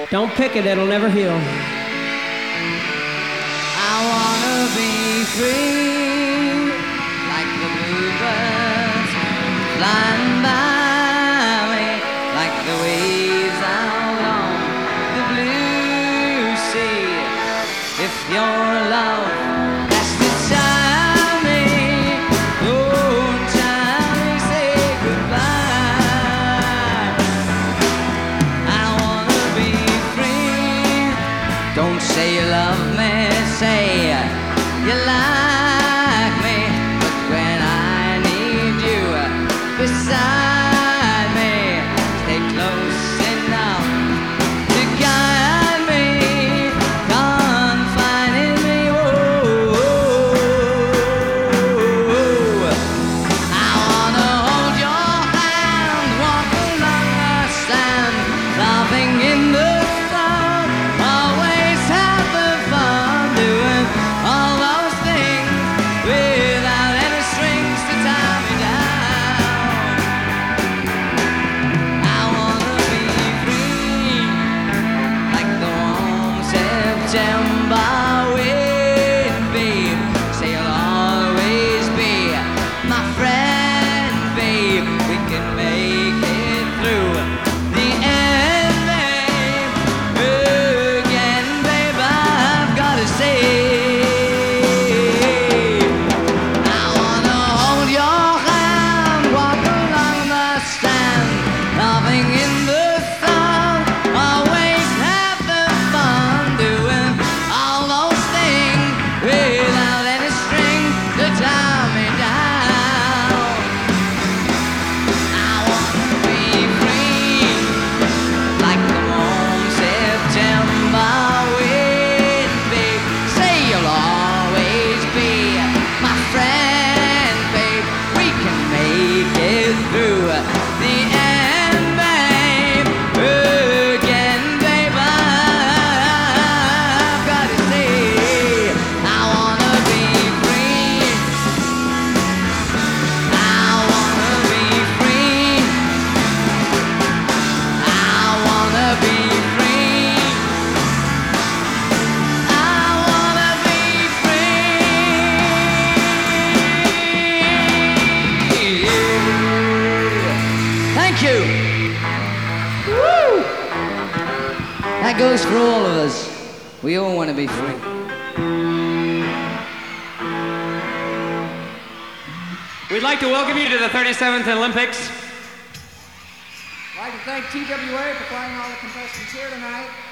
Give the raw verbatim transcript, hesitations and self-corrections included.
Don't pick it, it'll never heal. I wanna be free, like the bluebirds flying by me, like the waves out on the blue sea. If your love has to tie me, oh, time me say goodbye. I wanna be free. Don't say you love me, say you like me, but when I need you beside me, stay close enough to guide me, confiding me. Oh, I wanna hold your hand, walk along the sand, laughing in the sun, always have the fun doing all those things without any strings to tie me down. I wanna be free, like the warm September wind, babe. Say you'll always be my friend, babe. We can make it through the end, babe. Again, babe, I've gotta say, I wanna hold your hand, walk along the strand, laughing in the sun, always have the fun doing all those things without any string to tie me down. I wanna be free, like the warm September wind, babe. Say you'll always be my friend, babe. We can make it through the end, babe. Again, babe, I've gotta say, I wanna be free. I wanna be free. I wanna be free. I wanna be free. Thank you. Woo! That goes for all of us. We all want to be free. We'd like to welcome you to the thirty-seventh Olympics. I'd like to thank T W A for playing all the contestants here tonight.